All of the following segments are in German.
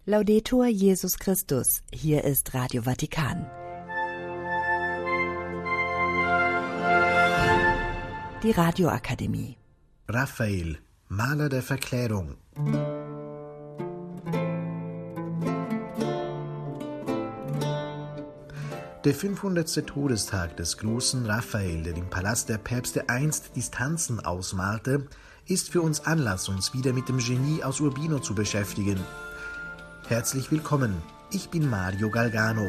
Laudetur Jesus Christus, hier ist Radio Vatikan. Die Radioakademie. Raphael, Maler der Verklärung. Der 500. Todestag des großen Raphael, der im Palast der Päpste einst Distanzen ausmalte, ist für uns Anlass, uns wieder mit dem Genie aus Urbino zu beschäftigen. Herzlich willkommen, ich bin Mario Galgano.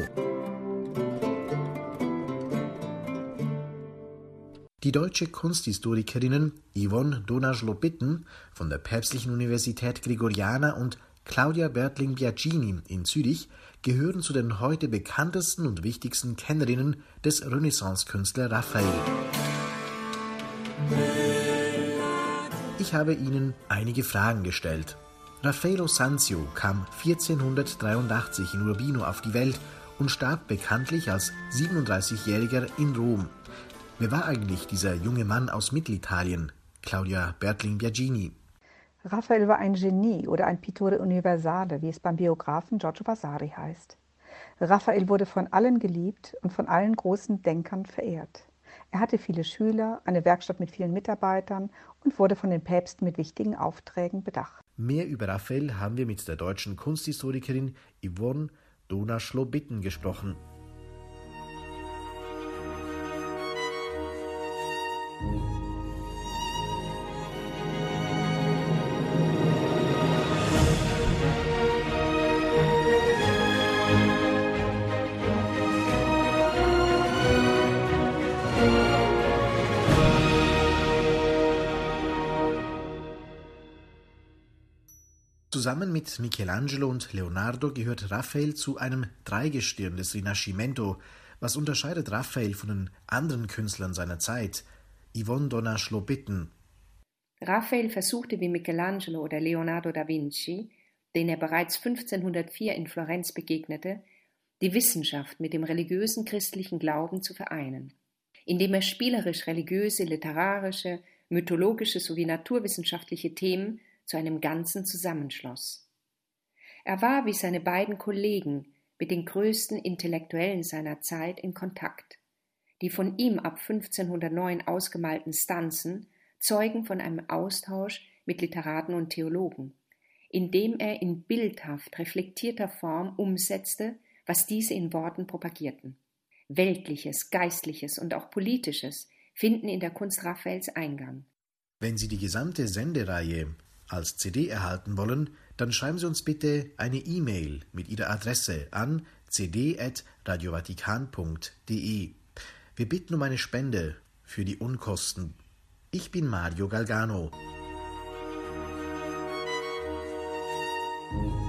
Die deutsche Kunsthistorikerinnen Yvonne Dohnanschlo-Bitten von der Päpstlichen Universität Gregoriana und Claudia Bertling-Biagini in Zürich gehören zu den heute bekanntesten und wichtigsten Kennerinnen des Renaissance-Künstlers Raphael. Ich habe ihnen einige Fragen gestellt. Raffaello Sanzio kam 1483 in Urbino auf die Welt und starb bekanntlich als 37-Jähriger in Rom. Wer war eigentlich dieser junge Mann aus Mittelitalien? Claudia Bertling-Biagini. Raphael war ein Genie oder ein Pittore Universale, wie es beim Biografen Giorgio Vasari heißt. Raphael wurde von allen geliebt und von allen großen Denkern verehrt. Er hatte viele Schüler, eine Werkstatt mit vielen Mitarbeitern und wurde von den Päpsten mit wichtigen Aufträgen bedacht. Mehr über Raphael haben wir mit der deutschen Kunsthistorikerin Yvonne Dohnanschlo-Bitten gesprochen. Zusammen mit Michelangelo und Leonardo gehört Raphael zu einem Dreigestirn des Rinascimento. Was unterscheidet Raphael von den anderen Künstlern seiner Zeit? Yvonne Dohnanschlo-Bitten. Raphael versuchte wie Michelangelo oder Leonardo da Vinci, den er bereits 1504 in Florenz begegnete, die Wissenschaft mit dem religiösen christlichen Glauben zu vereinen, indem er spielerisch religiöse, literarische, mythologische sowie naturwissenschaftliche Themen zu einem Ganzen zusammenschloss. Er war wie seine beiden Kollegen mit den größten Intellektuellen seiner Zeit in Kontakt. Die von ihm ab 1509 ausgemalten Stanzen zeugen von einem Austausch mit Literaten und Theologen, indem er in bildhaft reflektierter Form umsetzte, was diese in Worten propagierten. Weltliches, Geistliches und auch Politisches finden in der Kunst Raphaels Eingang. Wenn Sie die gesamte Sendereihe als CD erhalten wollen, dann schreiben Sie uns bitte eine E-Mail mit Ihrer Adresse an cd@radiovatikan.de. Wir bitten um eine Spende für die Unkosten. Ich bin Mario Galgano.